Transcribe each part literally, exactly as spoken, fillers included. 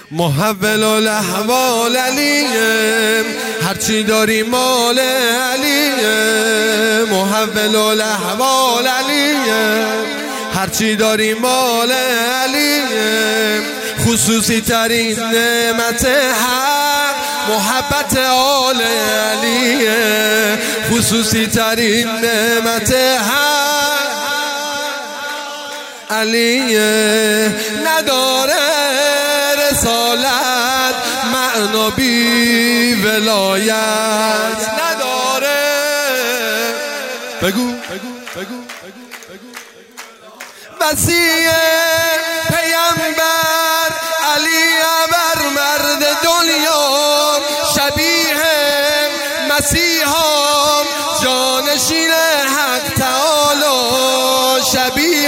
محول الاحوال علیه، هرچی داری مال علیه. محول الاحوال علیه، هرچی داری مال علیه. خصوصی ترین نعمت حق محبت آل علیه. خصوصی ترین نعمت حق علیه. نداره رسالت معنا بی ولایت، نداره. بگو بگو بگو بگو وصیه پیامبر علی ابر مرد دنیا، شبیه مسیحا جانشین حق تعالی. شبیه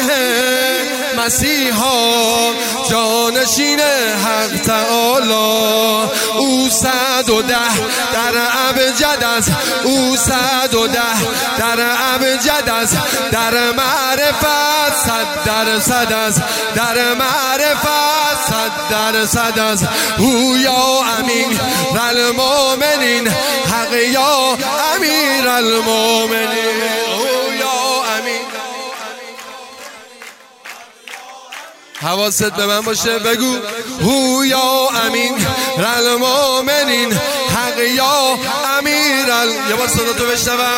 مسیحا جانشین حق تعالی. او صد و ده در ابجد است، او صد و ده در ابجد است. در معرفت صد درصد است، در معرفت صد درصد است. او یا امیر المؤمنین، حق یا امیر المؤمنین. او یا امیر. حواست به من باشه. بگو هو یا امیر المؤمنین، حق یا امیر ال... یه بار صدا تو بشنوم.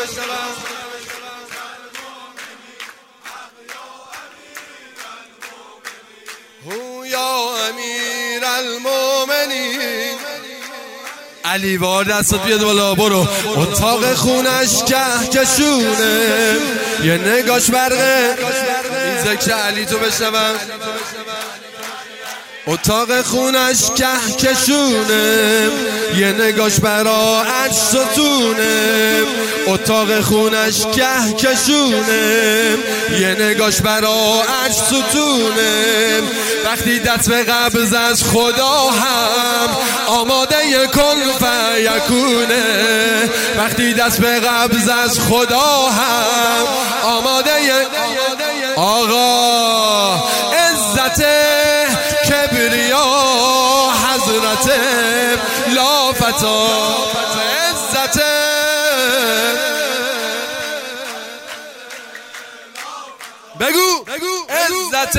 هو یا امیر المؤمنین. علی بار دستت بیاد بالا. برو اتاق خونش که کشونه، یه نگاش برقه. این ذکر علی تو بشنوم. اتاق خونش که کشونه، یه نگاش برا عرش ستونه. اتاق خونش که کشونه، یه نگاش برا عرش ستونه. وقتی دست به قبض از خدا هم آماده ی کن فیکونه. وقتی دست به قبض از خدا هم آماده ی آقا عزت کبریا حضرت لافتا. عزت بگو عزت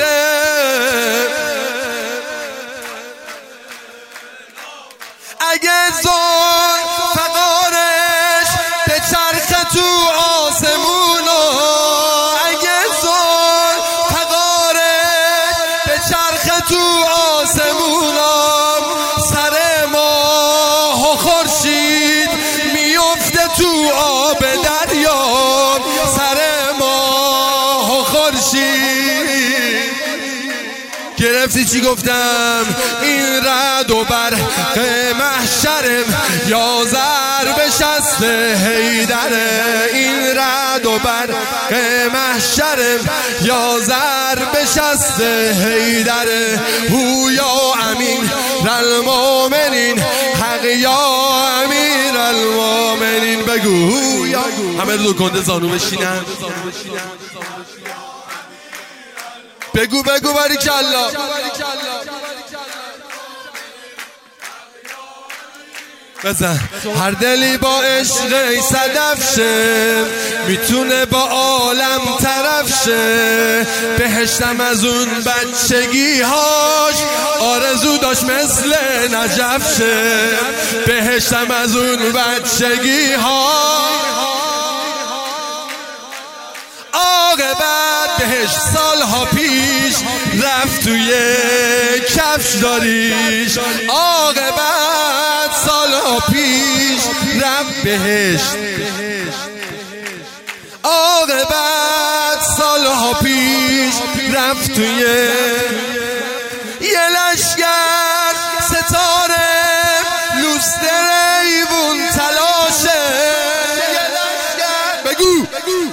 اگه زون فقارش به چرخ تو آسمونا. اگه زون فقارش به چرخ تو آسمونا. سر ماه و خورشید میفته تو آب دریا. سر ماه و خورشید. گرفتی چی گفتم؟ این رد و برق محشرم یا ضرب شست حیدره. این رد و برق محشرم یا ضرب شست حیدره. هو یا امیر المؤمنین، حق یا امیر المؤمنین. بگو هو یا. همه دو کنده زانو بشینن. بگو بگو باریکالله. بزن. هر دلی با عشق صدف شه، میتونه با عالم طرف شه. بهشتم از اون بچگی هاش آرزو داشت مثل نجف شه. بهشتم از اون بچگی هاش عاقبت بهش سالها پیش رفت توی کفش داریش. عاقبت سالها پیش رفت بهش. عاقبت سالها پیش رفت توی یه لشگر ستاره لوستر ایوون تلاشه. بگو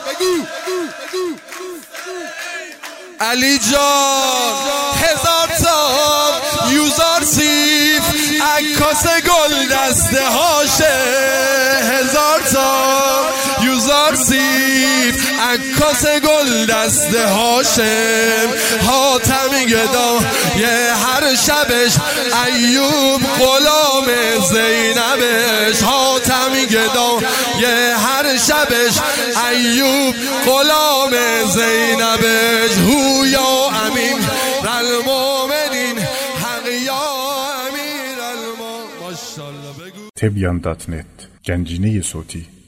علی جان هزار تا یوزار سیف عکاس گل دسته هاشه. هزار تا یوزار سیف عکاس عکاس گل دست هاشم، حاتمی گدا یه هر شبش، ایوب غلام زینبش، حاتمی گدا یه هر شبش، ایوب غلام زینبش. هو یا امین المؤمنین حق یا امیر المؤمنین. ماشاءالله. بگو تبیان دات نت گنجینه صوتی.